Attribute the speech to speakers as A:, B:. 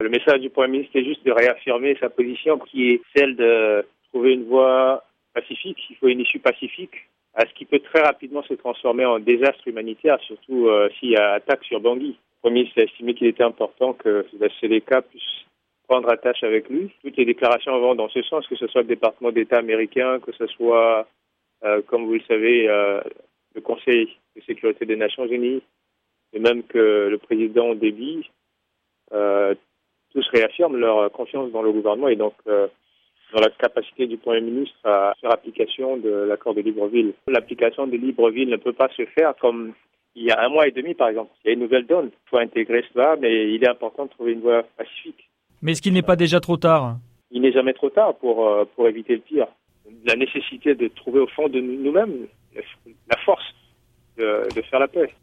A: Le message du Premier ministre est juste de réaffirmer sa position qui est celle de trouver une voie pacifique. Il faut une issue pacifique à ce qui peut très rapidement se transformer en désastre humanitaire, surtout s'il y a attaque sur Bangui. Le Premier ministre a estimé qu'il était important que la CDK puisse prendre attache avec lui. Toutes les déclarations vont dans ce sens, que ce soit le département d'État américain, que ce soit, comme vous le savez, le Conseil de sécurité des Nations Unies, et même que le président Déby, tous réaffirment leur confiance dans le gouvernement et donc dans la capacité du Premier ministre à faire application de l'accord de Libreville. L'application de Libreville ne peut pas se faire comme il y a 1 mois et demi, par exemple. Il y a une nouvelle donne. Il faut intégrer cela, mais il est important de trouver une voie pacifique.
B: Mais est-ce qu'il n'est pas déjà trop tard ?
A: Il n'est jamais trop tard pour éviter le pire. La nécessité de trouver au fond de nous-mêmes la force de faire la paix.